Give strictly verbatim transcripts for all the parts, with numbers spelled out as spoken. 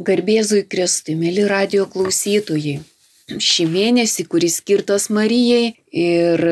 Garbėzui Kristui, mėly radijo klausytojai. Šį mėnesį, kuris skirtas Marijai ir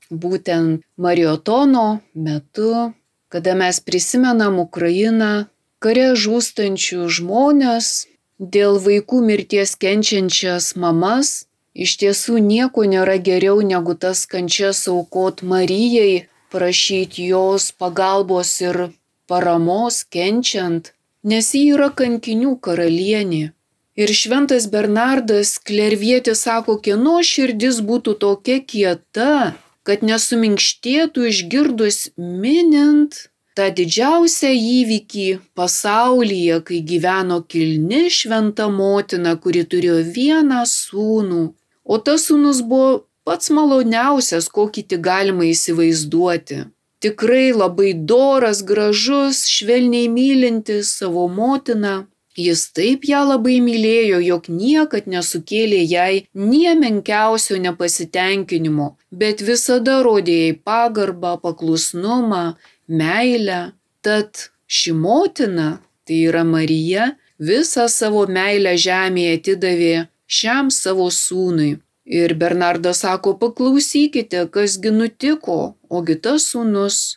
būtent Mariotono metu, kada mes prisimenam Ukrainą, kare žūstančių žmonės, dėl vaikų mirties kenčiančias mamas, iš tiesų nieko nėra geriau negu tas kančias aukot Marijai, prašyti jos pagalbos ir paramos kenčiant, nes ji yra kankinių karalienė. Ir šventas Bernardas Klervietis sako, kieno širdis būtų tokia kieta, kad nesuminkštėtų išgirdus minint tą didžiausią įvykį pasaulyje, kai gyveno kilni šventa motina, kuri turėjo vieną sūnų. O tas sūnus buvo pats maloniausias, kokį tik galima įsivaizduoti. Tikrai labai doras, gražus, švelniai mylintis savo motiną. Jis taip ją labai mylėjo, jog niekad nesukėlė jai nie menkiausio nepasitenkinimo, bet visada rodė jai pagarbą, paklusnumą, meilę. Tad ši motina, tai yra Marija, visą savo meilę žemėje atidavė šiam savo sūnui. Ir Bernardas sako, paklausykite, kasgi nutiko, ogi tas sūnus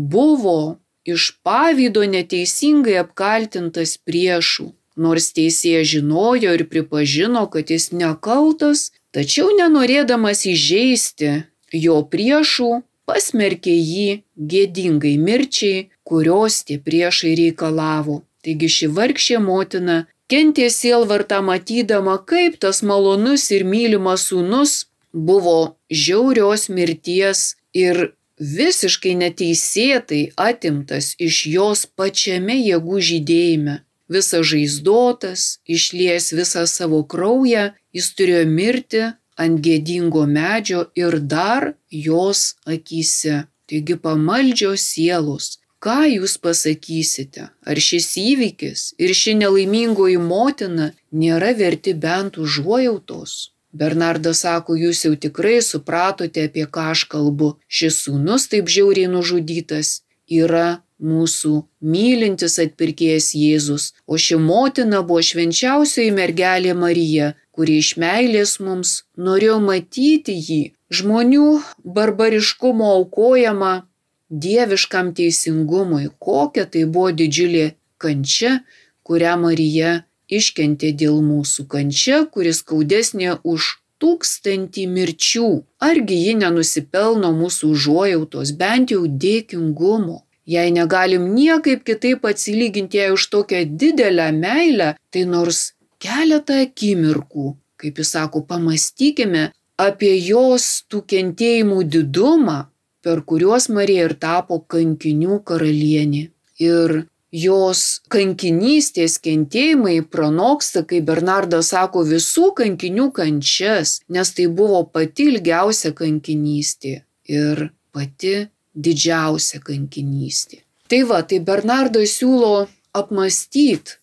buvo iš pavydo neteisingai apkaltintas priešų. Nors teisėjas žinojo ir pripažino, kad jis nekaltas, tačiau nenorėdamas įžeisti jo priešų, pasmerkė jį gėdingai mirčiai, kurios tie priešai reikalavo. Taigi ši vargšė motina kentė sielvartą matydama, kaip tas malonus ir mylimas sūnus buvo žiaurios mirties ir visiškai neteisėtai atimtas iš jos pačiame jėgų žydėjime. Visas žaizdotas, išlies visą savo kraują, jis turėjo mirti ant gėdingo medžio ir dar jos akyse. Taigi pamaldžios sielos. Ką jūs pasakysite? Ar šis įvykis ir ši nelaimingoji motina nėra verti bent užuojautos? Bernardas sako, jūs jau tikrai supratote, apie ką aš kalbu. Šis sūnus taip žiauriai nužudytas yra mūsų mylintis atpirkėjas Jėzus, o ši motina buvo švenčiausioji mergelė Marija, kuri iš meilės mums norėjo matyti jį, žmonių barbariškumo aukojama dieviškam teisingumui. Kokia tai buvo didžiulė kančia, kurią Marija iškentė dėl mūsų. Kančia, kuris skaudesnė už tūkstantį mirčių. Argi ji nenusipelno mūsų užuojautos, bent jau dėkingumo. Jei negalim niekaip kitaip atsilyginti jai už tokią didelę meilę, tai nors keletą akimirkų, kaip jis sako, pamastykime apie jos tų kentėjimų didumą, per kuriuos Marija ir tapo kankinių karalienė. Ir jos kankinystės kentėjimai pranoksta, kaip Bernardas sako, visų kankinių kančias, nes tai buvo pati ilgiausia kankinystė ir pati didžiausia kankinystė. Tai va, tai Bernardas siūlo apmastyti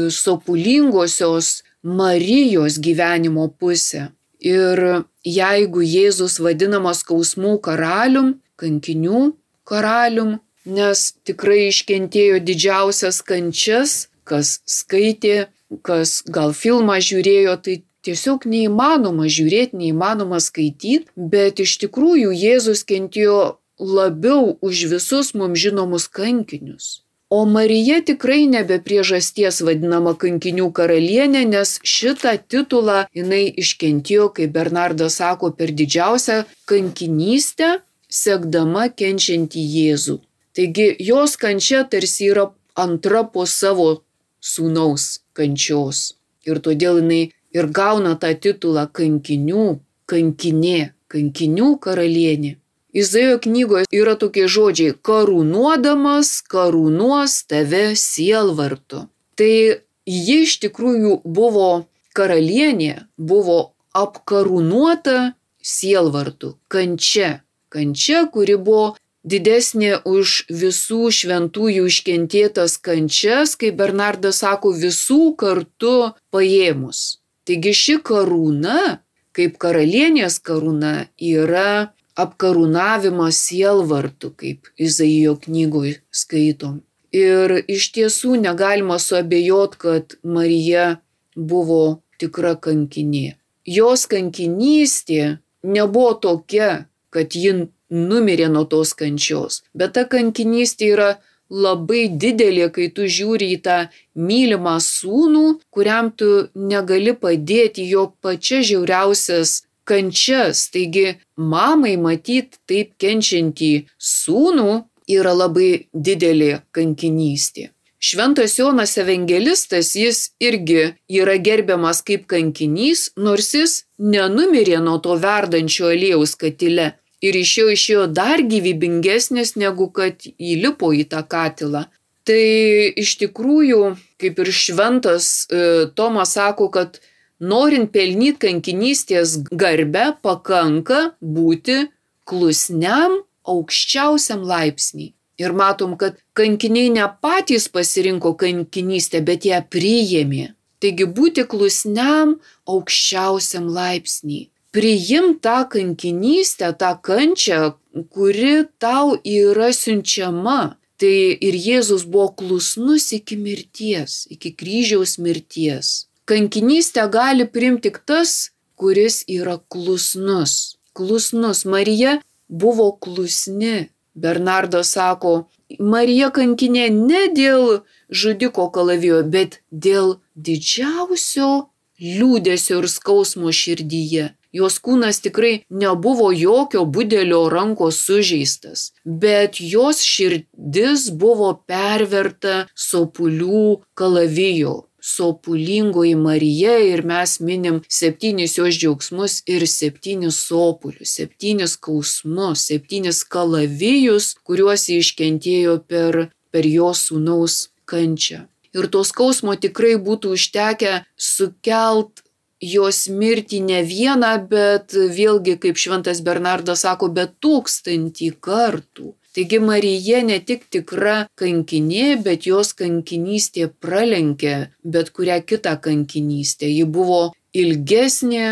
sopulingosios Marijos gyvenimo pusę. Ir jeigu Jėzus vadinamas skausmų karalium, kankinių karalium, nes tikrai iškentėjo didžiausias kančias, kas skaitė, kas gal filmą žiūrėjo, tai tiesiog neįmanoma žiūrėti, neįmanoma skaityti, bet iš tikrųjų Jėzus kentėjo labiau už visus mums žinomus kankinius. O Marija tikrai nebe priežasties vadinama kankinių karalienė, nes šitą titulą jinai iškentėjo, kaip Bernardas sako, per didžiausią kankinystę, sekdama kenčiantį Jėzų. Taigi jos kančia tarsi yra antra po savo sūnaus kančios. Ir todėl jinai ir gauna tą titulą kankinių, kankinė, kankinių karalienė. Izaijo knygoje yra tokie žodžiai, karūnuodamas, karūnuos tave sielvartu. Tai ji iš tikrųjų buvo karalienė, buvo apkarūnuota sielvartu, kančia. Kančia, kuri buvo didesnė už visų šventųjų iškentėtas kančias, kaip Bernardas sako, visų kartu paėmus. Taigi ši karūna, kaip karalienės karūna, yra apkarūnavimas sielvartu, kaip Izaijo knygoje skaitom. Ir iš tiesų negalima suabejot, kad Marija buvo tikra kankinė. Jos kankinystė nebuvo tokia, kad ji numirė nuo tos kančios, bet ta kankinystė yra labai didelė, kai tu žiūri į tą mylimą sūnų, kuriam tu negali padėti jo pačias žiauriausias kančias. Taigi mamai matyt taip kenčiantį sūnų yra labai didelė kankinystė. Šventas Jonas Evangelistas, jis irgi yra gerbiamas kaip kankinys, nors jis nenumirė nuo to verdančio aliejaus katile. Ir iš jo išėjo dar gyvybingesnis, negu kad įlipo į tą katilą. Tai iš tikrųjų, kaip ir šventas e, Tomas sako, kad norint pelnyti kankinystės garbę, pakanka būti klusniam aukščiausiam laipsniui. Ir matom, kad kankiniai ne patys pasirinko kankinystę, bet ją priėmė. Taigi būti klusniam aukščiausiam laipsniui. Priimti tą kankinystę, tą kančią, kuri tau yra siunčiama. Tai ir Jėzus buvo klusnus iki mirties, iki kryžiaus mirties. Kankinystę gali priimti tik tas, kuris yra klusnus. Klusnus. Marija buvo klusni. Bernardas sako, Marija kankinė ne dėl žudiko kalavijo, bet dėl didžiausio liūdesio ir skausmo širdyje. Jos kūnas tikrai nebuvo jokio budelio rankos sužeistas, bet jos širdis buvo perverta sopulių kalavijo. Sopulingoji Marija, ir mes minim septynis jos džiaugsmus ir septynis sopulius, septynis skausmus, septynis kalavijus, kuriuos ji iškentėjo per, per jos sūnaus kančią. Ir to skausmo tikrai būtų užtekę sukelt jos mirtį ne vieną, bet vėlgi, kaip šventas Bernardas sako, bet tūkstantį kartų. Taigi Marija ne tik tikra kankinė, bet jos kankinystė pralenkė bet kurią kitą kankinystę. Ji buvo ilgesnė,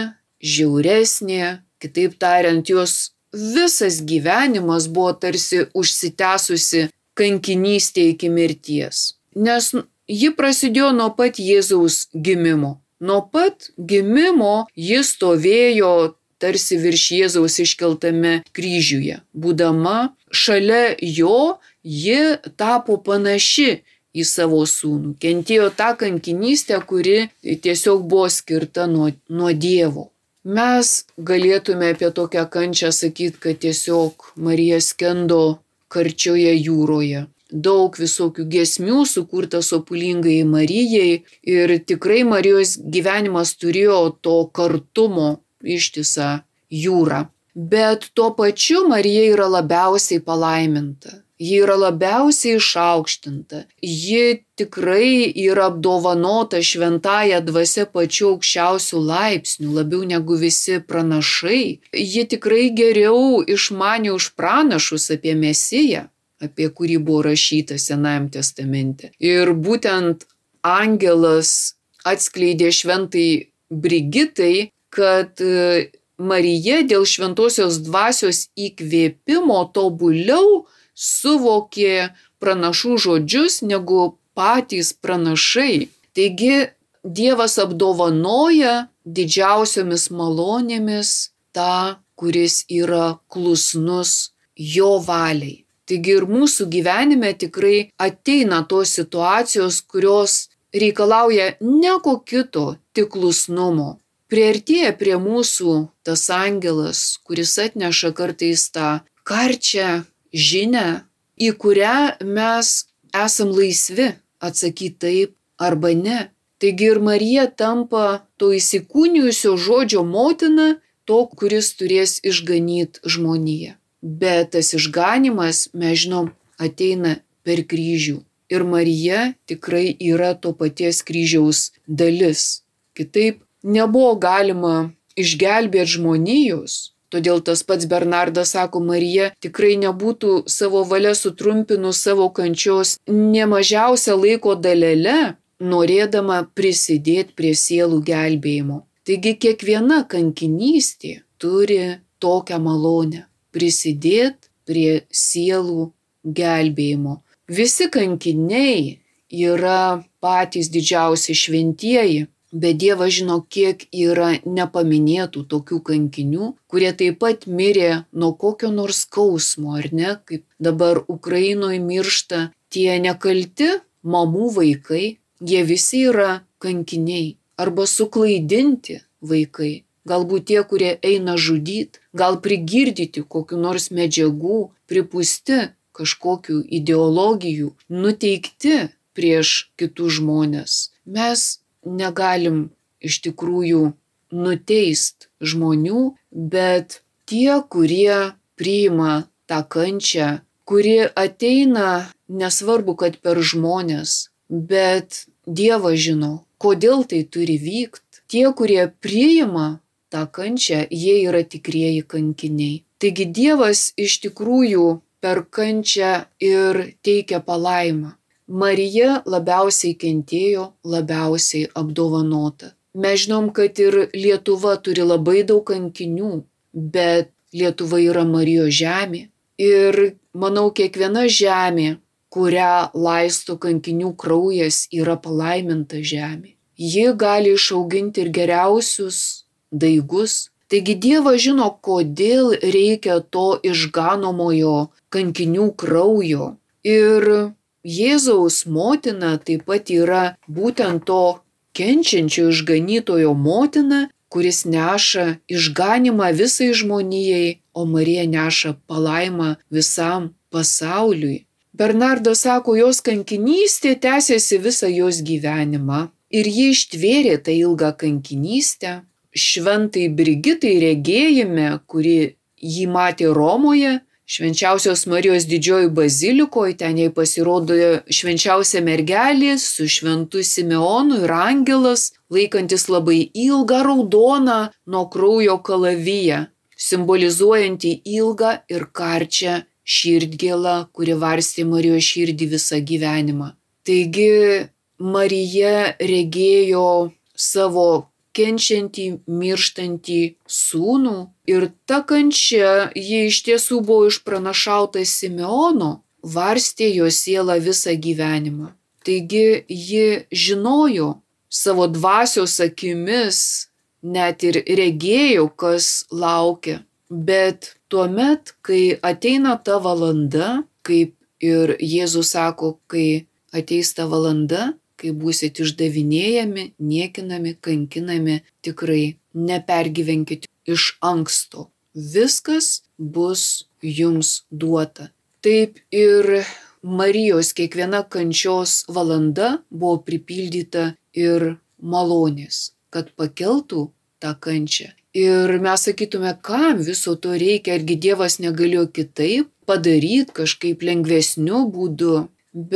žiauresnė, kitaip tariant, jos visas gyvenimas buvo tarsi užsitęsusi kankinystė iki mirties. Nes ji prasidėjo nuo pat Jėzaus gimimo. Nuo pat gimimo jis stovėjo tarsi virš Jėzaus iškeltame kryžiuje. Būdama šalia jo, ji tapo panaši į savo sūnų. Kentėjo tą kankinystę, kuri tiesiog buvo skirta nuo, nuo Dievo. Mes galėtume apie tokią kančią sakyti, kad tiesiog Marija skendo karčioje jūroje. Daug visokių giesmių sukurta sopulingai Marijai ir tikrai Marijos gyvenimas turėjo to kartumo ištisą jūrą. Bet tuo pačiu Marija yra labiausiai palaiminta. Ji yra labiausiai išaukštinta. Ji tikrai yra apdovanota šventąja dvasia pačiu aukščiausiu laipsniu, labiau negu visi pranašai. Ji tikrai geriau išmanė už pranašus apie Mesiją, apie kurį buvo rašyta Senajam testamente. Ir būtent angelas atskleidė šventai Brigitai, kad Marija dėl šventosios dvasios įkvėpimo tobuliau suvokė pranašų žodžius negu patys pranašai. Taigi Dievas apdovanoja didžiausiomis malonėmis tą, kuris yra klusnus jo valiai. Taigi ir mūsų gyvenime tikrai ateina tos situacijos, kurios reikalauja ne ko kito, tik klusnumo. Priartėja prie mūsų tas angelas, kuris atneša kartais tą karčią žinią, į kurią mes esam laisvi atsakyti taip arba ne. Taigi ir Marija tampa to įsikūnijusio žodžio motina, to, kuris turės išganyti žmoniją. Bet tas išganimas, mes žinom, ateina per kryžių. Ir Marija tikrai yra to paties kryžiaus dalis. Kitaip nebuvo galima išgelbėti žmonijos. Todėl tas pats Bernardas sako, Marija tikrai nebūtų savo valia sutrumpinus savo kančios nemažiausia laiko dalele, norėdama prisidėti prie sielų gelbėjimo. Taigi kiekviena kankinystė turi tokią malonę. Prisidėti prie sielų gelbėjimo. Visi kankiniai yra patys didžiausi šventieji, bet Dievas žino, kiek yra nepaminėtų tokių kankinių, kurie taip pat mirė nuo kokio nors skausmo, ar ne, kaip dabar Ukrainoje miršta tie nekalti mamų vaikai, jie visi yra kankiniai arba suklaidinti vaikai. Galbūt tie, kurie eina žudyti, gal prigirdyti kokiu nors medžiagų, pripūsti kažkokių ideologijų, nuteikti prieš kitus žmonės. Mes negalim iš tikrųjų nuteist žmonių, bet tie, kurie priima tą kančią, kuri ateina, nesvarbu, kad per žmonės, bet Dievas žino, kodėl tai turi vykti. Tie, kurie priima tą kančią, jie yra tikrieji kankiniai. Taigi Dievas iš tikrųjų per kančią ir teikia palaimą. Marija labiausiai kentėjo, labiausiai apdovanota. Mes žinom, kad ir Lietuva turi labai daug kankinių, bet Lietuva yra Marijos žemė. Ir manau, kiekviena žemė, kurią laisto kankinių kraujas, yra palaiminta žemė. Ji gali išauginti ir geriausius daigus. Taigi Dievas žino, kodėl reikia to išganomojo kankinių kraujo. Ir Jėzaus motina taip pat yra būtent to kenčiančio išganytojo motina, kuris neša išganimą visai žmonijai, o Marija neša palaimą visam pasauliui. Bernardas sako, jos kankinystė tęsėsi visą jos gyvenimą ir ji ištvėrė tą ilgą kankinystę. Šventai Brigitai regėjime, kuri jį matė Romoje, Švenčiausios Marijos didžioji bazilikoje, ten jai pasirodo švenčiausia mergelė su šventu Simeonu ir angelas, laikantis labai ilgą raudoną nuo kraujo kalaviją, simbolizuojantį ilgą ir karčią širdgėlą, kuri varstė Marijos širdį visą gyvenimą. Taigi Marija regėjo savo kenčiantį, mirštantį sūnų ir ta kančia, ji iš tiesų buvo išpranašauta Simeono, varstė jo sielą visą gyvenimą. Taigi ji žinojo savo dvasios akimis, net ir regėjo, kas laukia. Bet tuomet, kai ateina ta valanda, kaip ir Jėzus sako, kai ateis ta valanda, kai būsit išdavinėjami, niekinami, kankinami, tikrai nepergyvenkite iš anksto. Viskas bus jums duota. Taip ir Marijos kiekviena kančios valanda buvo pripildyta ir malonės, kad pakeltų tą kančią. Ir mes sakytume, kam viso to reikia, argi Dievas negalėjo kitaip padaryti kažkaip lengvesniu būdu,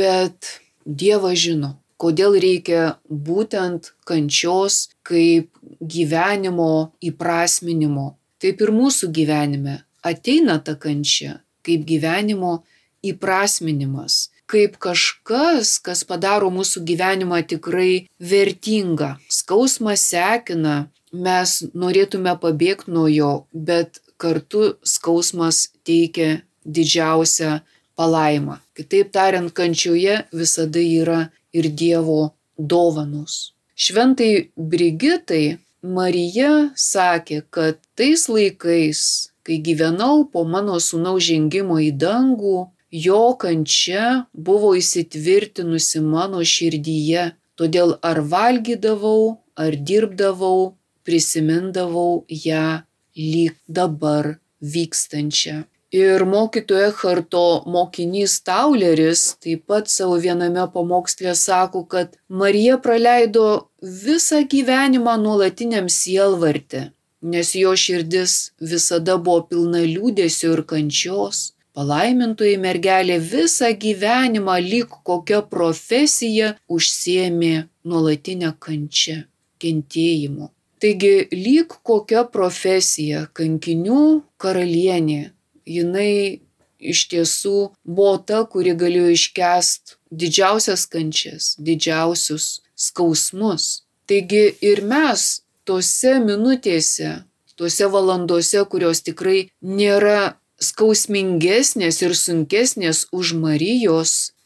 bet Dievas žino, kodėl reikia būtent kančios kaip gyvenimo įprasminimo. Taip ir mūsų gyvenime ateina ta kančia kaip gyvenimo įprasminimas, kaip kažkas, kas padaro mūsų gyvenimą tikrai vertingą. Skausmas sekina, mes norėtume pabėgti nuo jo, bet kartu skausmas teikia didžiausią palaimą. Kitaip tariant, kančioje visada yra ir Dievo dovanos. Šventai Brigitai Marija sakė, kad tais laikais, kai gyvenau po mano sūnaus žengimo į dangų, jo kančia buvo įsitvirtinusi mano širdyje, todėl ar valgydavau, ar dirbdavau, prisimindavau ją lyg dabar vykstančią. Ir mokytojo Echarto mokinys Tauleris taip pat savo viename pamoksle sako, kad Marija praleido visą gyvenimą nuolatiniam sielvarte, nes jo širdis visada buvo pilna liūdesio ir kančios. Palaimintoji mergelė visą gyvenimą lyg kokia profesija užsiėmė nuolatinę kančią, kentėjimu. Taigi lyg kokia profesija, kankinių karalienė, jinai iš tiesų buvo ta, kuri galėjo iškęsti didžiausias kančias, didžiausius skausmus. Taigi ir mes tose minutėse, tose valandose, kurios tikrai nėra skausmingesnės ir sunkesnės už Marijos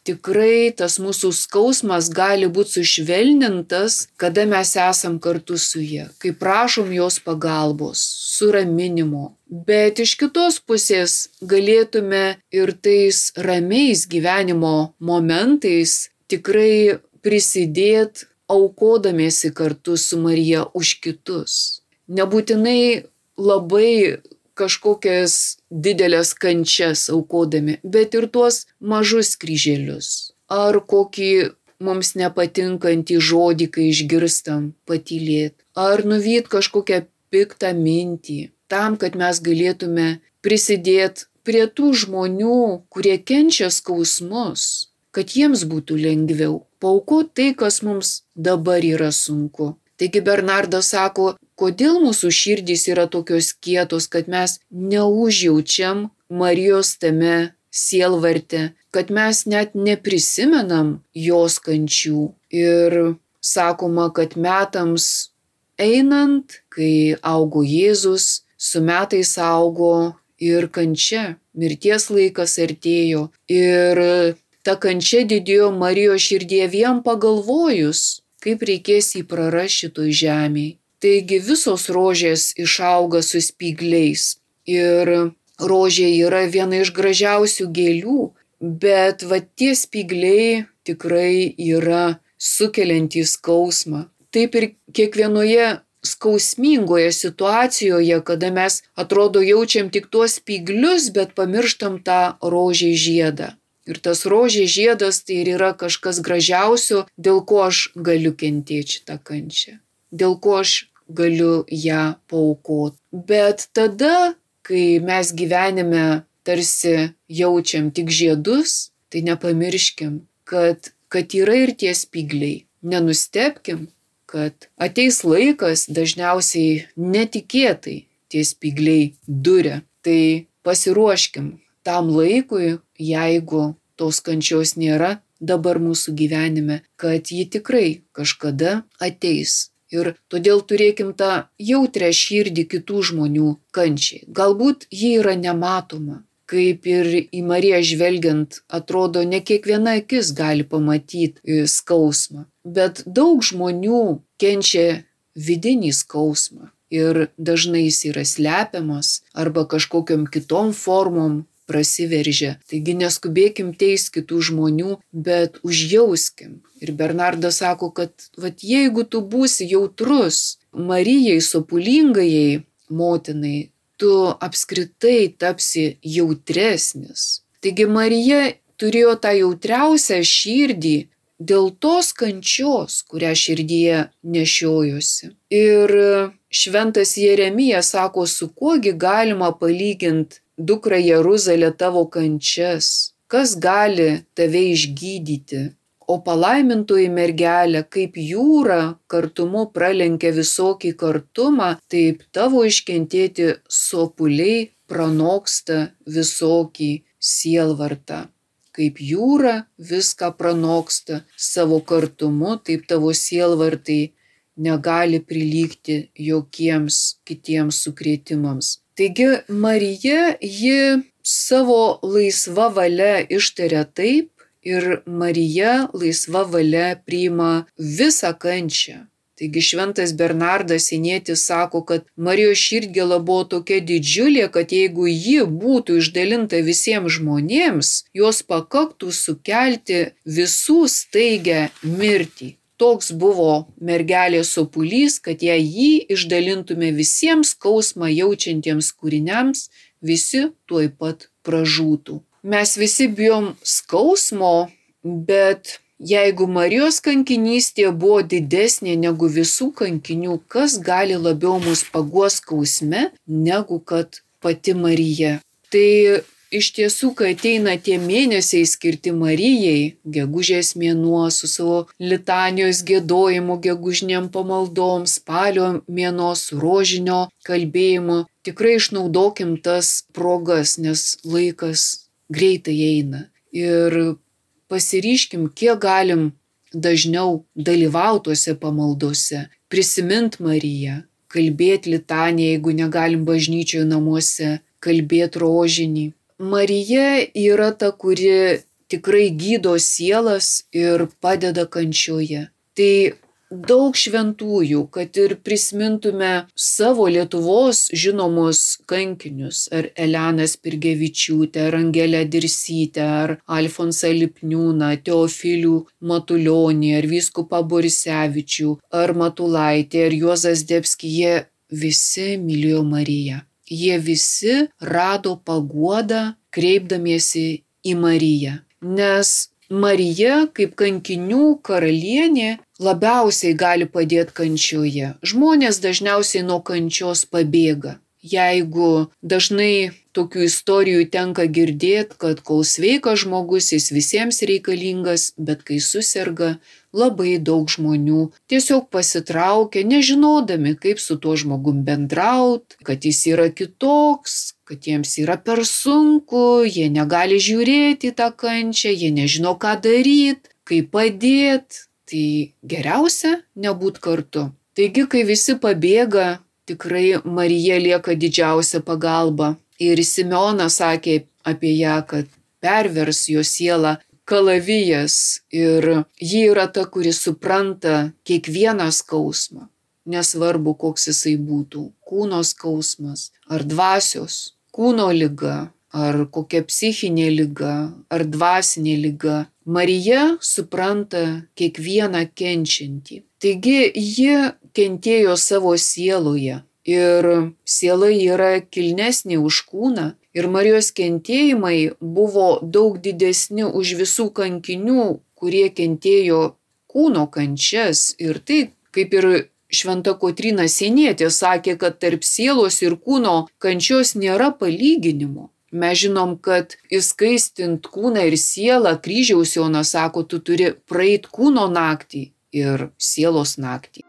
tikrai tas mūsų skausmas gali būti sušvelnintas, kada mes esam kartu su ja, kai prašom jos pagalbos, suraminimo. Bet iš kitos pusės galėtume ir tais ramiais gyvenimo momentais tikrai prisidėti, aukodamiesi kartu su Marija už kitus. Nebūtinai labai kažkokias didelės kančias aukodami, bet ir tuos mažus kryželius. Ar kokį mums nepatinkantį žodį, kai išgirstam, patylėt. Ar nuvyt kažkokią piktą mintį, tam, kad mes galėtume prisidėti prie tų žmonių, kurie kenčia skausmus, kad jiems būtų lengviau. Paaukot tai, kas mums dabar yra sunku. Taigi Bernardas sako, kodėl mūsų širdys yra tokios kietos, kad mes neužjaučiam Marijos tame sielvarte, kad mes net neprisimenam jos kančių. Ir sakoma, kad metams einant, kai augo Jėzus, su metais augo ir kančia, mirties laikas artėjo. Ir ta kančia didėjo Marijos širdie vien pagalvojus, kaip reikės jį prarasti šitoj žemėj. Taigi visos rožės išauga su spygliais ir rožė yra viena iš gražiausių gėlių, bet va tie spygliai tikrai yra sukeliantys skausmą. Taip ir kiekvienoje skausmingoje situacijoje, kada mes atrodo jaučiam tik tuos spyglius, bet pamirštam tą rožės žiedą. Ir tas rožės žiedas tai ir yra kažkas gražiausio, dėl ko aš galiu kentėti šitą kančią, dėl ko aš galiu ją paaukoti. Bet tada, kai mes gyvenime tarsi jaučiam tik žiedus, tai nepamirškim, kad, kad yra ir tie spygliai. Nenustebkim, kad ateis laikas, dažniausiai netikėtai tie spygliai duria. Tai pasiruoškim tam laikui, jeigu tos kančios nėra dabar mūsų gyvenime, kad ji tikrai kažkada ateis. Ir todėl turėkim tą jautrią širdį kitų žmonių kančiai. Galbūt ji yra nematoma, kaip ir į Mariją žvelgiant, atrodo, ne kiekviena akis gali pamatyti skausmą. Bet daug žmonių kenčia vidinį skausmą ir dažnai jis yra slepiamas arba kažkokiom kitom formom prasiveržia. Taigi neskubėkim teist kitų žmonių, bet užjauskim. Ir Bernardas sako, kad vat, jeigu tu būsi jautrus Marijai sopulingajai motinai, tu apskritai tapsi jautresnis. Taigi Marija turėjo tą jautriausią širdį dėl tos kančios, kurią širdyje nešiojosi. Ir šventas Jeremijas sako, su kuogi galima palyginti dukra Jeruzalė tavo kančias, kas gali tave išgydyti, o palaimintoji mergelė, kaip jūra kartumu pralenkia visokį kartumą, taip tavo iškentėti sopuliai pranoksta visokį sielvartą. Kaip jūra viską pranoksta savo kartumu, taip tavo sielvartai negali prilygti jokiems kitiems sukrėtimams. Taigi Marija, ji savo laisva valia ištaria taip ir Marija laisva valia priima visą kančią. Taigi šventas Bernardas Sinietis sako, kad Marijos širdgėla buvo tokia didžiulė, kad jeigu ji būtų išdalinta visiems žmonėms, jos pakaktų sukelti visų staigę mirtį. Toks buvo mergelės sopulys, kad jei jį išdalintume visiems skausmą jaučiantiems kūriniams, visi tuoj pat pražūtų. Mes visi bijom skausmo, bet jeigu Marijos kankinystė buvo didesnė negu visų kankinių, kas gali labiau mus paguos skausme, negu kad pati Marija. Tai iš tiesų, kai ateina tie mėnesiai skirti Marijai, gegužės mėnuo su savo litanijos giedojimu, gegužiniam pamaldom, spalio mėnuo su rožinio kalbėjimu, tikrai išnaudokim tas progas, nes laikas greitai eina. Ir pasiryškim, kiek galim dažniau dalyvauti tuose pamaldose, prisimint Mariją, kalbėti litaniją, jeigu negalim bažnyčioje namuose, kalbėti rožinį. Marija yra ta, kuri tikrai gydo sielas ir padeda kančioje. Tai daug šventųjų, kad ir prisimintume savo Lietuvos žinomus kankinius, ar Eleną Spirgevičiūtę, ar Angelę Dirsytę, ar Alfonsą Lipniūną, Teofilių Matulionį, ar vyskupą Borisevičių, ar Matulaitį, ar Juozą Zdebskį, jie visi mylėjo Mariją. Jie visi rado paguodą kreipdamiesi į Mariją, nes Marija kaip kankinių karalienė labiausiai gali padėti kančioje. Žmonės dažniausiai nuo kančios pabėga. Jeigu dažnai tokių istorijų tenka girdėti, kad kol sveikas žmogus, jis visiems reikalingas, bet kai suserga, labai daug žmonių tiesiog pasitraukia, nežinodami, kaip su tuo žmogum bendraut, kad jis yra kitoks, kad jiems yra per sunku, jie negali žiūrėti į tą kančią, jie nežino, ką daryti, kaip padėti. Tai geriausia nebūt kartu. Taigi, kai visi pabėga, tikrai Marija lieka didžiausia pagalba. Ir Simeonas sakė apie ją, kad pervers jo sielą kalavijas ir ji yra ta, kuri supranta kiekvieną skausmą. Nesvarbu, koks jisai būtų. Kūno skausmas ar dvasios, kūno liga, ar kokia psichinė liga, ar dvasinė liga. Marija supranta kiekvieną kenčiantį. Taigi ji kentėjo savo sieloje ir siela yra kilnesnė už kūną ir Marijos kentėjimai buvo daug didesni už visų kankinių, kurie kentėjo kūno kančias. Ir tai, kaip ir Šventa Kotryna Sienietė sakė, kad tarp sielos ir kūno kančios nėra palyginimo. Mes žinom, kad įskaistint kūną ir sielą, kryžiaus Jonas sako, tu turi praeit kūno naktį ir sielos naktį.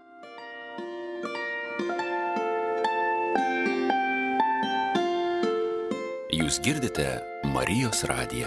Jūs girdite Marijos radiją.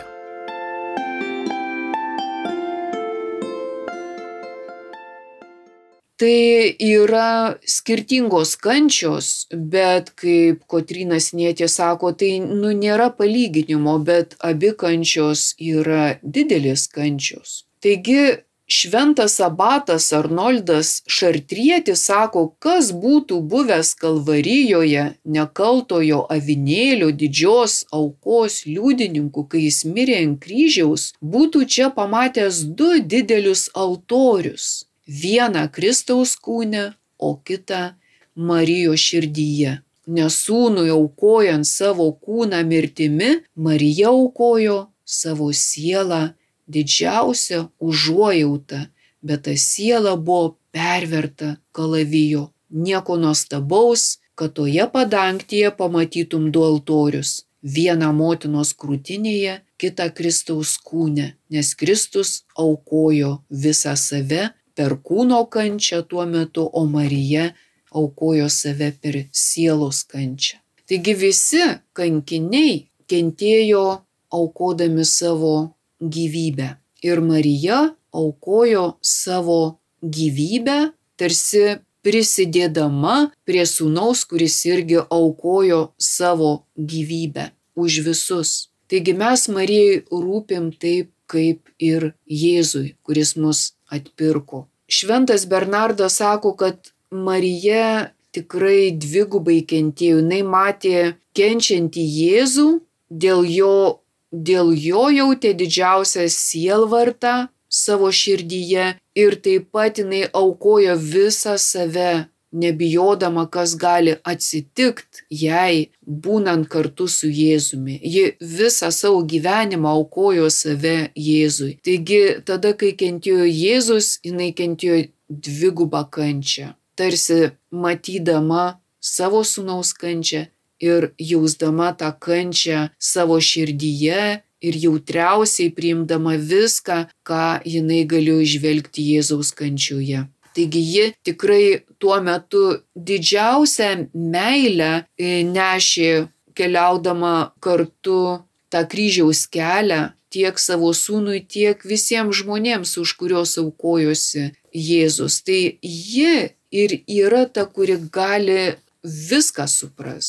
Tai yra skirtingos kančios, bet kaip Kotryna Sienietė sako, tai nu, nėra palyginimo, bet abi kančios yra didelės kančios. Taigi šventas abatas Arnoldas Šartrietis sako, kas būtų buvęs Kalvarijoje nekaltojo avinėlio didžios aukos liudininku, kai jis mirė ant kryžiaus, būtų čia pamatęs du didelius altorius. Vieną Kristaus kūne, o kitą Marijos širdyje. Nes sūnui aukojant savo kūną mirtimi, Marija aukojo savo sielą didžiausią užuojautą, bet ta siela buvo perverta kalavijo. Nieko nuostabaus, kad toje padangtėje pamatytum du altorius. Vieną motinos krūtinėje, kitą Kristaus kūne, nes Kristus aukojo visą save per kūno kančią tuo metu, o Marija aukojo save per sielos kančią. Taigi visi kankiniai kentėjo aukodami savo gyvybę. Ir Marija aukojo savo gyvybę, tarsi prisidėdama prie sūnaus, kuris irgi aukojo savo gyvybę už visus. Taigi mes Marijai rūpim taip, kaip ir Jėzui, kuris mus atpirko. Šventas Bernardas sako, kad Marija tikrai dvigubai kentėjo. Jinai matė kenčiantį Jėzų, dėl jo, dėl jo jautė didžiausią sielvartą savo širdyje ir taip pat jinai aukojo visą save, nebijodama, kas gali atsitikti jai būnant kartu su Jėzumi. Ji visą savo gyvenimą aukojo save Jėzui. Taigi tada, kai kentėjo Jėzus, jinai kentėjo dvigubą kančią. Tarsi matydama savo sūnaus kančią ir jausdama tą kančią savo širdyje ir jautriausiai priimdama viską, ką jinai galėjo įžvelgti Jėzaus kančioje. Taigi ji tikrai tuo metu didžiausią meilę nešė keliaudama kartu tą kryžiaus kelią tiek savo sūnui, tiek visiems žmonėms, už kurios aukojosi Jėzus. Tai ji ir yra ta, kuri gali viską suprasti.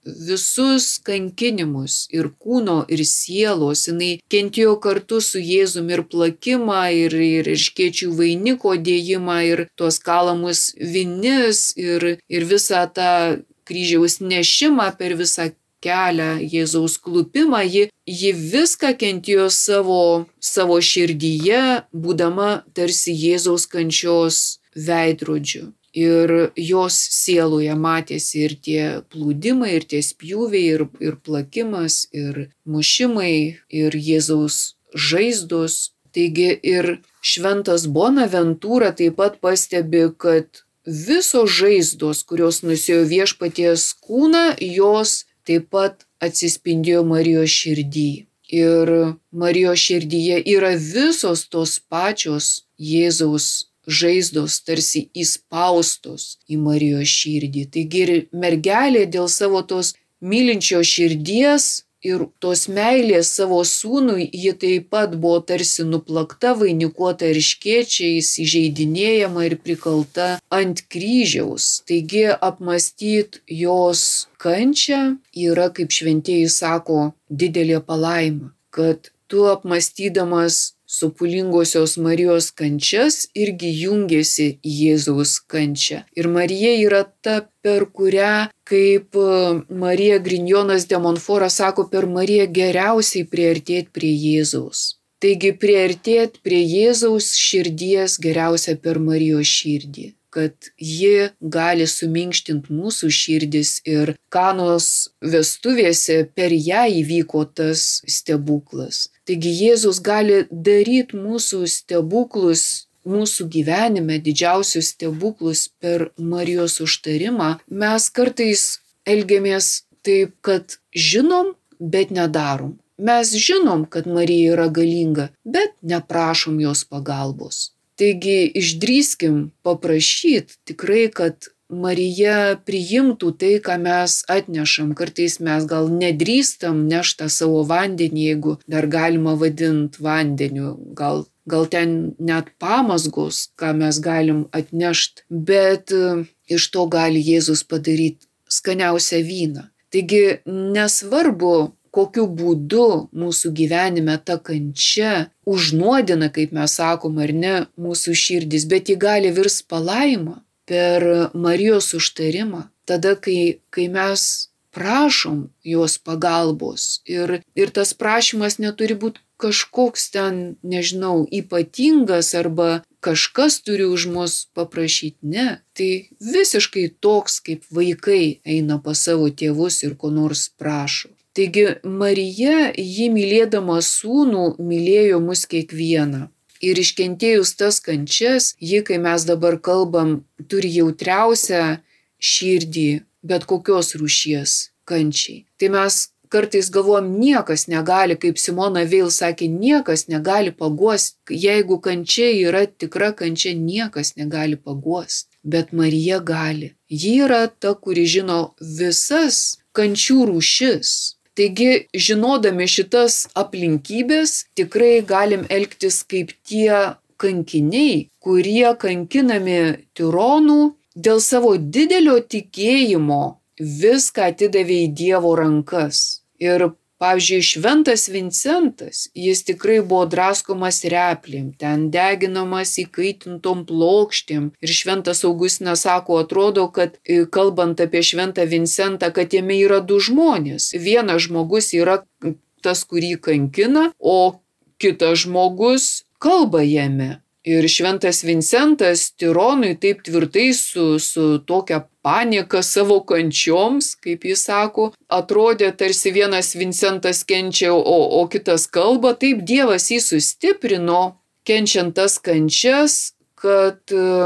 visus kankinimus ir kūno, ir sielos. Jinai kentėjo kartu su Jėzumi ir plakimą, ir, ir erškėčių vainiko dėjimą, ir tuos kalamus vinis, ir, ir visą tą kryžiaus nešimą per visą kelią, Jėzaus klupimą. Ji, ji viską kentėjo savo, savo širdyje, būdama tarsi Jėzaus kančios veidrodžiu. Ir jos sieloje matėsi ir tie plūdimai, ir tie spjūviai, ir, ir plakimas, ir mušimai, ir Jėzaus žaizdos. Taigi ir šventas Bonaventūra taip pat pastebi, kad visos žaizdos, kurios nusėjo viešpaties kūną, jos taip pat atsispindėjo Marijos širdį. Ir Marijos širdyje yra visos tos pačios Jėzaus žaizdos, tarsi įspaustos į Marijos širdį. Taigi ir mergelė dėl savo tos mylinčios širdies ir tos meilės savo sūnui, ji taip pat buvo tarsi nuplakta, vainikuota erškėčiais, įžeidinėjama ir prikalta ant kryžiaus. Taigi apmąstyt jos kančią yra, kaip šventieji sako, didelė palaima, kad tu apmąstydamas sopulingosios Marijos kančias irgi jungiasi į Jėzaus kančią. Ir Marija yra ta, per kurią, kaip Marija Grignonas de Montfort sako, per Mariją geriausiai priartėti prie Jėzaus. Taigi priartėti prie Jėzaus širdies geriausia per Marijos širdį, kad ji gali suminkštinti mūsų širdis ir Kanos vestuvėse per ją įvyko tas stebuklas. Taigi Jėzus gali daryti mūsų stebuklus, mūsų gyvenime didžiausius stebuklus per Marijos užtarimą. Mes kartais elgiamės taip, kad žinom, bet nedarom. Mes žinom, kad Marija yra galinga, bet neprašom jos pagalbos. Taigi išdrįskim paprašyti tikrai, kad Marija priimtų tai, ką mes atnešam. Kartais mes gal nedrįstam nešti savo vandenį, jeigu dar galima vadinti vandeniu. Gal, gal ten net pamazgos, ką mes galim atnešti, bet iš to gali Jėzus padaryti skaniausią vyną. Taigi nesvarbu, kokiu būdu mūsų gyvenime ta kančia užnuodina, kaip mes sakom, ar ne, mūsų širdis, bet ji gali virs palaima per Marijos užtarimą, tada, kai, kai mes prašom jos pagalbos. Ir, ir tas prašymas neturi būti kažkoks ten, nežinau, ypatingas arba kažkas turi už mus paprašyti. Ne, tai visiškai toks, kaip vaikai eina pas savo tėvus ir ko nors prašo. Taigi Marija, ji mylėdama sūnų, mylėjo mus kiekvieną. Ir iškentėjus tas kančias, ji, kai mes dabar kalbam, turi jautriausią širdį bet kokios rūšies kančiai. Tai mes kartais galvojam, niekas negali, kaip Simona Veil sakė, niekas negali paguosti. Jeigu kančia yra tikra kančia, niekas negali paguosti. Bet Marija gali. Ji yra ta, kuri žino visas kančių rūšis. Taigi, žinodami šitas aplinkybės, tikrai galim elgtis kaip tie kankiniai, kurie kankinami tironų dėl savo didelio tikėjimo viską atidavė į Dievo rankas. Ir, pavyzdžiui, šventas Vincentas, jis tikrai buvo draskomas replėm, ten deginamas įkaitintom plokštėm. Ir šventas Augustinas sako, atrodo, kad kalbant apie šventą Vincentą, kad jame yra du žmonės. Vienas žmogus yra tas, kurį kankina, o kitas žmogus kalba jame. Ir šventas Vincentas tironui taip tvirtai su, su tokia panieka savo kančioms, kaip jis sako, atrodė tarsi vienas Vincentas kenčia, o, o kitas kalba. Taip Dievas jį sustiprino, kenčiant tas kančias, kad,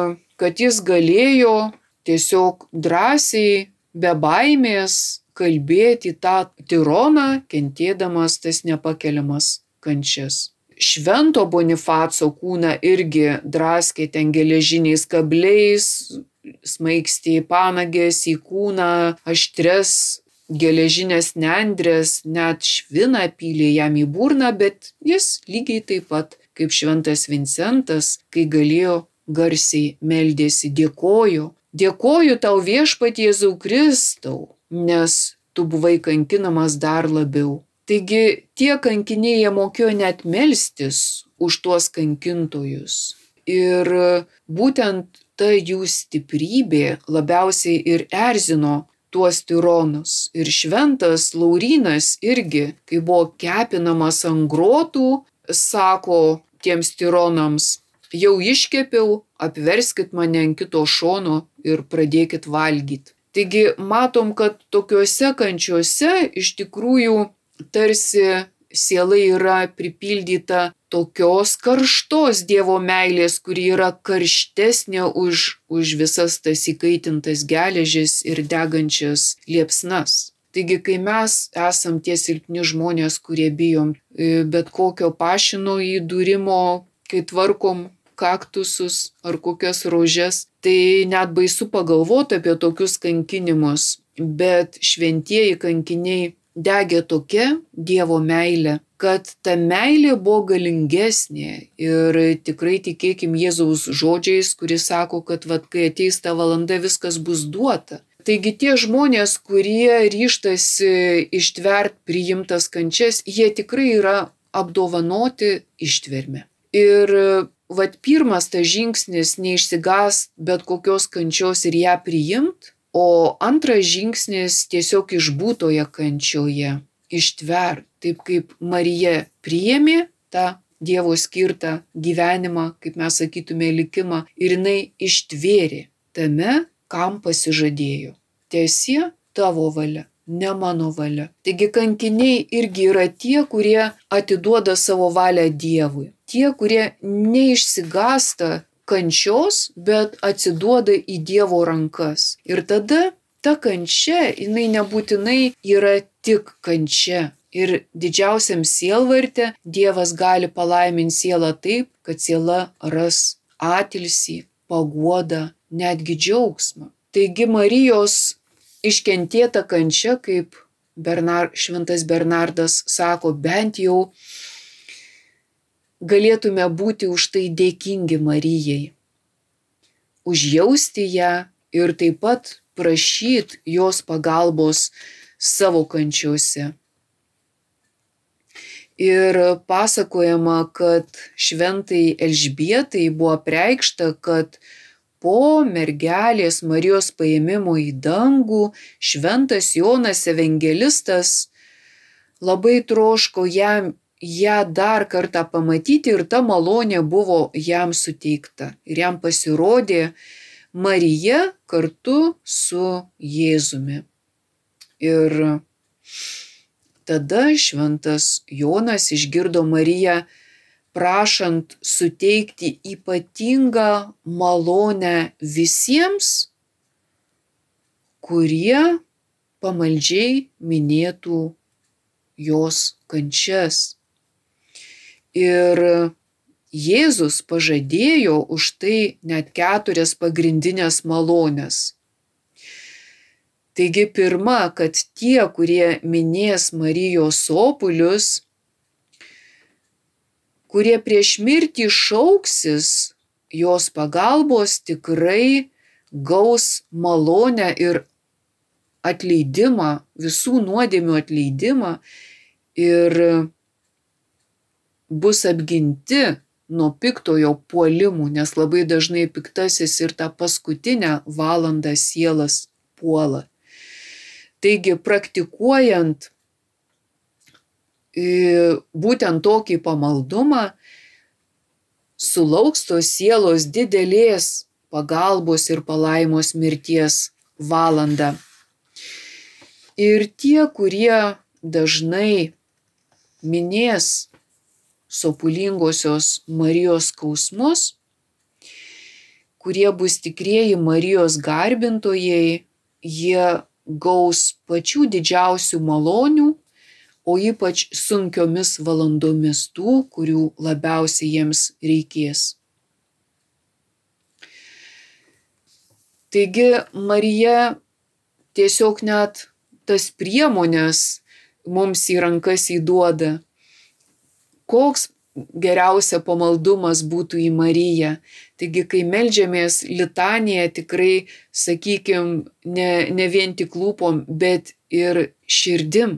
kad jis galėjo tiesiog drąsiai, be baimės kalbėti tą tironą, kentėdamas tas nepakeliamas kančias. Švento Bonifaco kūną irgi draskė ten geležiniais kabliais, smaigstė į panagės, į kūną, aštres geležinės nendrės, net šviną pylė jam į burną, bet jis lygiai taip pat kaip šventas Vincentas, kai galėjo garsiai meldėsi, dėkoju, dėkoju tau viešpatie Jėzau Kristau, nes tu buvai kankinamas dar labiau. Taigi tie kankiniai jie mokėjo net melstis už tuos kankintojus. Ir būtent ta jų stiprybė labiausiai ir erzino tuos tironus. Ir šventas Laurynas irgi, kai buvo kepinamas ant grotų, sako tiems tironams, jau iškepiau, apverskit mane ant kito šono ir pradėkit valgyti. Taigi matom, kad tokiuose kančiuose iš tikrųjų tarsi siela yra pripildyta tokios karštos Dievo meilės, kuri yra karštesnė už, už visas tas įkaitintas geležis ir degančias liepsnas. Taigi, kai mes esam tie silpni žmonės, kurie bijom bet kokio pašino įdūrimo, kai tvarkom kaktusus ar kokias rožes, tai net baisu pagalvoti apie tokius kankinimus, bet šventieji kankiniai degė tokia Dievo meilė, kad ta meilė buvo galingesnė ir tikrai tikėkim Jėzaus žodžiais, kuris sako, kad vat, kai ateis ta valanda, viskas bus duota. Taigi tie žmonės, kurie ryžtasi ištvert priimtas kančias, jie tikrai yra apdovanoti ištverme. Ir vat pirmas tas žingsnis neišsigąst bet kokios kančios ir ją priimt, o antras žingsnis tiesiog išbūtoje kančioje, ištvert, taip kaip Marija priėmė tą Dievo skirtą gyvenimą, kaip mes sakytume, likimą, ir jinai ištvėrė tame, kam pasižadėjo. Tiesie tavo valia, ne mano valia. Taigi kankiniai irgi yra tie, kurie atiduoda savo valią Dievui. Tie, kurie neišsigąsta kančios, bet atsiduoda į Dievo rankas. Ir tada ta kančia, jinai nebūtinai yra tik kančia. Ir didžiausiam sielvarte Dievas gali palaiminti sielą taip, kad siela ras atilsį, paguodą, netgi džiaugsmą. Taigi Marijos iškentėta kančia, kaip Bernar, šventas Bernardas sako, bent jau galėtume būti už tai dėkingi Marijai, užjausti ją ir taip pat prašyti jos pagalbos savo kančiose. Ir pasakojama, kad šventai Elžbietai buvo apreikšta, kad po mergelės Marijos paėmimo į dangų šventas Jonas evangelistas labai troško jam ją dar kartą pamatyti ir ta malonė buvo jam suteikta. Ir jam pasirodė Marija kartu su Jėzumi. Ir tada šventas Jonas išgirdo Mariją prašant suteikti ypatingą malonę visiems, kurie pamaldžiai minėtų jos kančias. Ir Jėzus pažadėjo už tai net keturias pagrindinės malonės. Taigi pirma, kad tie, kurie minės Marijos sopulius, kurie prieš mirtį šauksis jos pagalbos, tikrai gaus malonę ir atleidimą, visų nuodėmių atleidimą ir bus apginti nuo piktojo puolimų, nes labai dažnai piktasis ir tą paskutinę valandą sielas puola. Taigi praktikuojant būtent tokį pamaldumą, sulauks tos sielos didelės pagalbos ir palaimos mirties valandą. Ir tie, kurie dažnai minės sopulingosios Marijos skausmus, kurie bus tikrieji Marijos garbintojai, jie gaus pačių didžiausių malonių, o ypač sunkiomis valandomis tų, kurių labiausiai jiems reikės. Taigi Marija tiesiog net tas priemonės mums į rankas įduoda. Koks geriausia pamaldumas būtų į Mariją. Taigi, kai meldžiamės litaniją, tikrai, sakykim, ne, ne vien tik lūpom, bet ir širdim.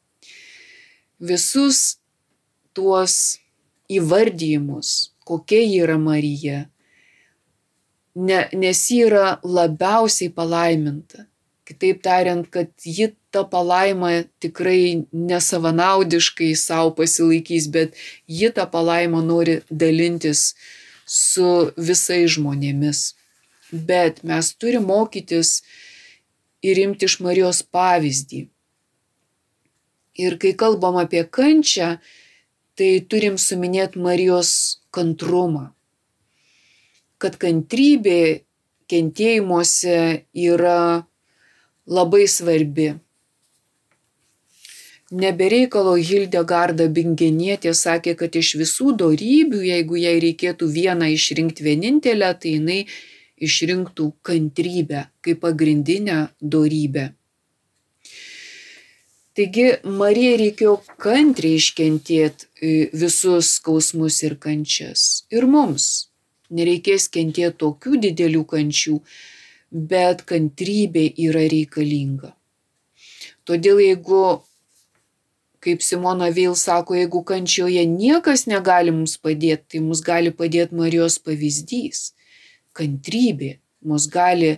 Visus tuos įvardyjimus, kokia yra Marija, ne, nes ji yra labiausiai palaiminta. Kitaip tariant, kad ji tą palaimą tikrai nesavanaudiškai savo pasilaikys, bet ji tą palaimą nori dalintis su visais žmonėmis. Bet mes turime mokytis ir imti iš Marijos pavyzdį. Ir kai kalbam apie kančią, tai turim suminėti Marijos kantrumą. Kad kantrybė kentėjimuose yra labai svarbi. Nebereikalo Hildegarda Bingenietė sakė, kad iš visų dorybių, jeigu jai reikėtų vieną išrinkti vienintelę, tai jinai išrinktų kantrybę kaip pagrindinę dorybę. Taigi Marijai reikėjo kantriai iškentėti visus skausmus ir kančias. Ir mums nereikės kentėti tokių didelių kančių, bet kantrybė yra reikalinga. Todėl jeigu, kaip Simona Veil sako, jeigu kančioje niekas negali mums padėti, tai mums gali padėti Marijos pavyzdys. Kantrybė mus gali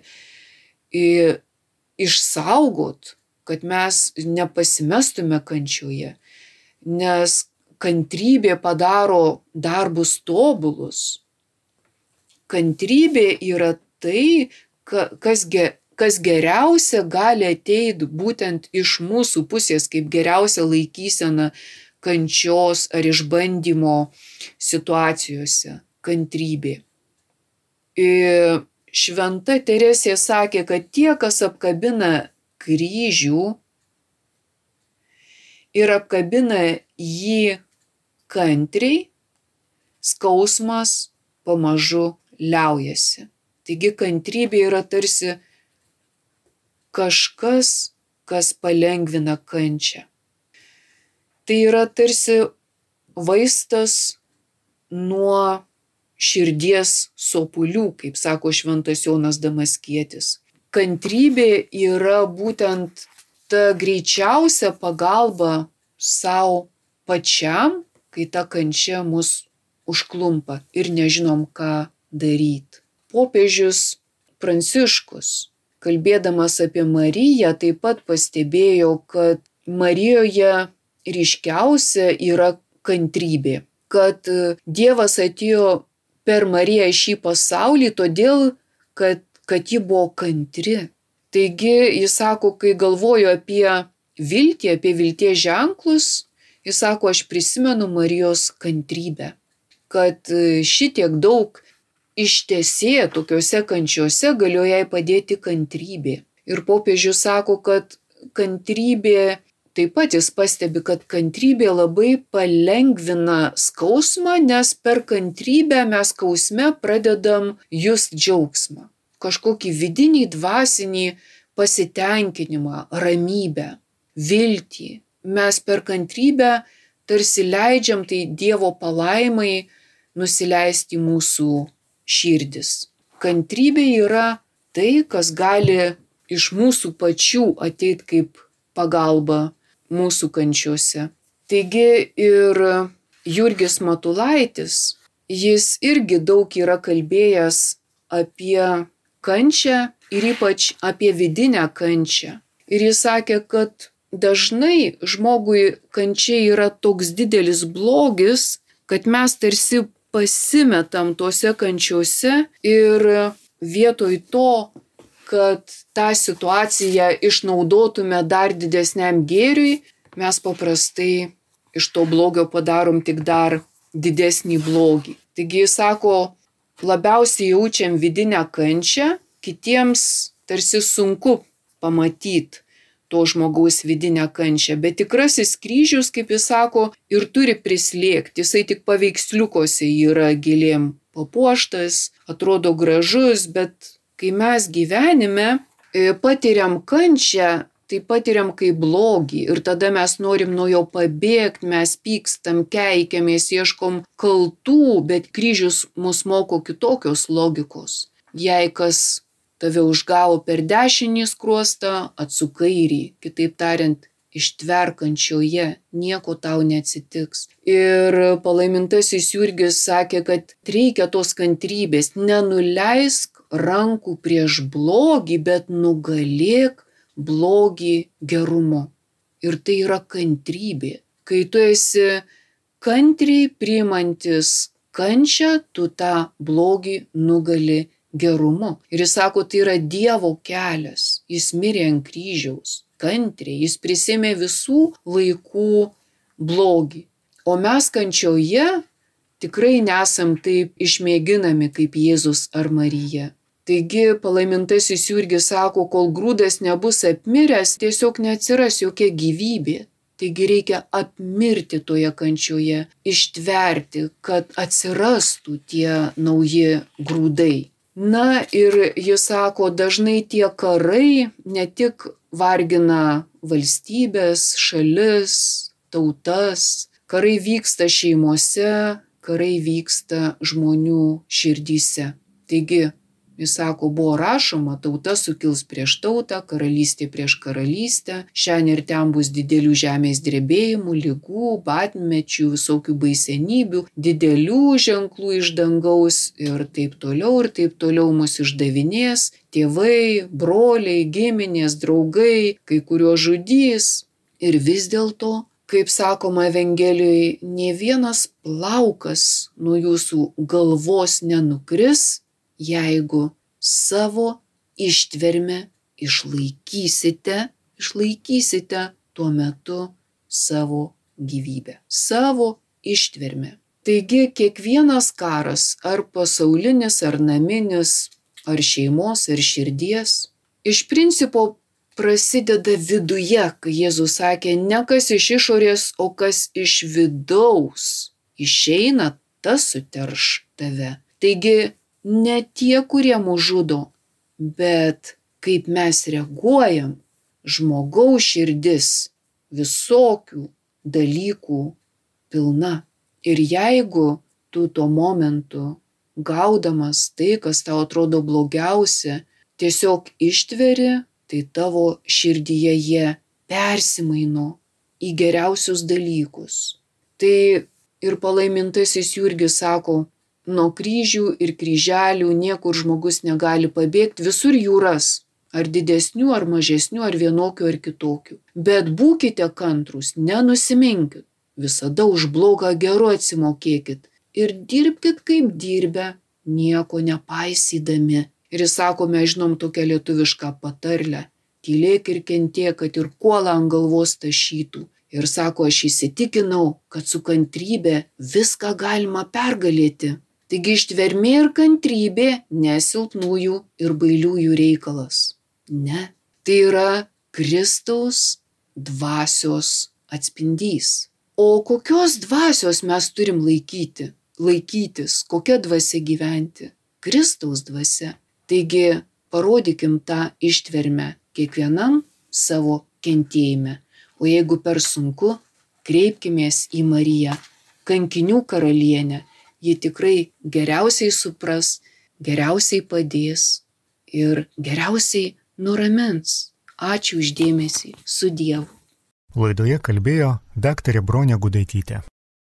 išsaugot, kad mes nepasimestume kančioje, nes kantrybė padaro darbus tobulus. Kantrybė yra tai, kas, ge, kas geriausia gali ateiti būtent iš mūsų pusės, kaip geriausia laikysena kančios ar išbandymo situacijose. Kantrybė. Ir Šventa Teresė sakė, kad tie, kas apkabina kryžių ir apkabina jį kantriai, skausmas pamažu liaujasi. Taigi kantrybė yra tarsi kažkas, kas palengvina kančią. Tai yra tarsi vaistas nuo širdies sopulių, kaip sako Šventas Jonas Damaskietis. Kantrybė yra būtent ta greičiausia pagalba savo pačiam, kai ta kančia mus užklumpa ir nežinom, ką daryti. Popiežius Pranciškus, kalbėdamas apie Mariją, taip pat pastebėjo, kad Marijoje ryškiausia yra kantrybė, kad Dievas atėjo per Mariją į šį pasaulį, todėl, kad, kad ji buvo kantri. Taigi, jis sako, kai galvoju apie viltį, apie vilties ženklus, jis sako, aš prisimenu Marijos kantrybę, kad šitiek daug ištesė tokiuose kančiuose galėjo jai padėti kantrybė. Ir popiežius sako, kad kantrybė, taip pat jis pastebi, kad kantrybė labai palengvina skausmą, nes per kantrybę mes skausme pradedam just džiaugsmą. Kažkokį vidinį, dvasinį pasitenkinimą, ramybę, viltį. Mes per kantrybę tarsi leidžiam tai Dievo palaimai nusileisti mūsų širdis. Kantrybė yra tai, kas gali iš mūsų pačių ateiti kaip pagalba mūsų kančiuose. Taigi ir Jurgis Matulaitis, jis irgi daug yra kalbėjęs apie kančią ir ypač apie vidinę kančią. Ir jis sakė, kad dažnai žmogui kančia yra toks didelis blogis, kad mes tarsi pasimetam tose kančiuose ir vietoj to, kad tą situaciją išnaudotume dar didesniam gėriui, mes paprastai iš to blogio padarom tik dar didesnį blogį. Taigi jis sako, labiausiai jaučiam vidinę kančią, kitiems tarsi sunku pamatyti to žmogaus vidinę kančią, bet tikrasis kryžius, kaip jis sako, ir turi prislėgti, jisai tik paveiksliukose yra gėlėm papuoštas, atrodo gražus, bet kai mes gyvenime patiriam kančią, tai patiriam kaip blogį ir tada mes norim nuo jo pabėgti, mes pykstam, keikiamės, ieškom kaltų, bet kryžius mus moko kitokios logikos. Jei kas tave užgavo per dešinį skruostą, atsuk kairį, kitaip tariant, ištverkančioje nieko tau neatsitiks. Ir palaimintasis Jurgis sakė, kad reikia tos kantrybės, nenuleisk rankų prieš blogį, bet nugalėk blogį gerumu. Ir tai yra kantrybė. Kai tu esi kantriai priimantis kančią, tu tą blogį nugali gerumu. Ir jis sako, tai yra Dievo kelias. Jis mirė ant kryžiaus. Kantriai, jis prisimė visų laikų blogį. O mes kančioje tikrai nesam taip išmėginami kaip Jėzus ar Marija. Taigi palaimintasis Jurgis sako, kol grūdas nebus apmiręs, tiesiog neatsiras jokia gyvybė. Taigi reikia apmirti toje kančioje, ištverti, kad atsirastų tie nauji grūdai. Na ir jis sako, dažnai tie karai ne tik vargina valstybės, šalis, tautas, karai vyksta šeimose, karai vyksta žmonių širdyse. Taigi, jis sako, buvo rašoma, tauta sukils prieš tautą, karalystė prieš karalystę, šiandien ir ten bus didelių žemės drebėjimų, ligų, badmečių, visokių baisenybių, didelių ženklų iš dangaus ir taip toliau, ir taip toliau mus išdavinės, tėvai, broliai, giminės, draugai, kai kuriuos žudys. Ir vis dėlto, kaip sakoma Evangelijoje, nė vienas plaukas nuo jūsų galvos nenukris, jeigu savo ištvermę išlaikysite, išlaikysite tuo metu savo gyvybę, savo ištvermę. Taigi kiekvienas karas, ar pasaulinis, ar naminis, ar šeimos, ar širdies, iš principo prasideda viduje, kai Jėzus sakė, ne kas iš išorės, o kas iš vidaus išeina, tas suterš tave. Taigi ne tie, kurie mus žudo, bet kaip mes reaguojam, žmogaus širdis visokių dalykų pilna. Ir jeigu tu tuo momentu, gaudamas tai, kas tau atrodo blogiausia, tiesiog ištveri, tai tavo širdyje jie persimaino į geriausius dalykus. Tai ir palaimintasis Jurgis sako, nuo kryžių ir kryželių niekur žmogus negali pabėgti, visur jų ras, ar didesnių, ar mažesnių, ar vienokių, ar kitokių. Bet būkite kantrūs, nenusiminkit, visada už blogą geru atsimokėkit ir dirbkit kaip dirbę, nieko nepaisydami. Ir jis sako, mes žinom tokią lietuvišką patarlę, tylėk ir kentėk, kad ir kuolą ant galvos tašytų. Ir sako, aš įsitikinau, kad su kantrybė viską galima pergalėti. Taigi ištvermė ir kantrybė nesilpnųjų ir bailiųjų reikalas. Ne, tai yra Kristaus dvasios atspindys. O kokios dvasios mes turim laikyti, laikytis, kokia dvasia gyventi? Kristaus dvasia. Taigi parodykim tą ištvermę kiekvienam savo kentėjime. O jeigu per sunku, kreipkimės į Mariją, kankinių karalienę. Ji tikrai geriausiai supras, geriausiai padės ir geriausiai nuramins. Ačiū už dėmesį. Su Dievu. Laidoje kalbėjo daktarė Bronė Gudaitytė.